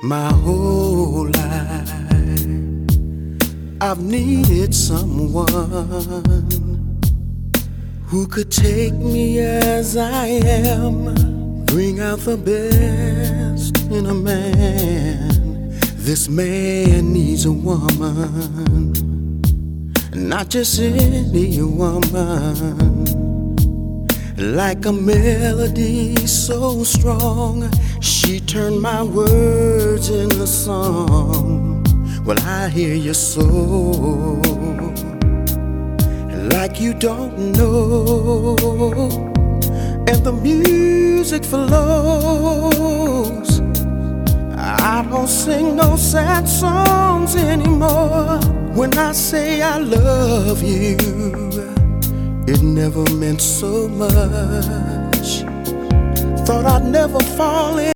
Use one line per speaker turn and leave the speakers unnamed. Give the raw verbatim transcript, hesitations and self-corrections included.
My whole life I've needed someone who could take me as I am, bring out the best in a man. This man needs a woman, not just any woman. Like a melody so strong, she turned my words into song. Well, I hear your soul like you don't know, and the music flows. I don't sing no sad songs anymore. When I say I love you, it never meant so much. Thought I'd never fall in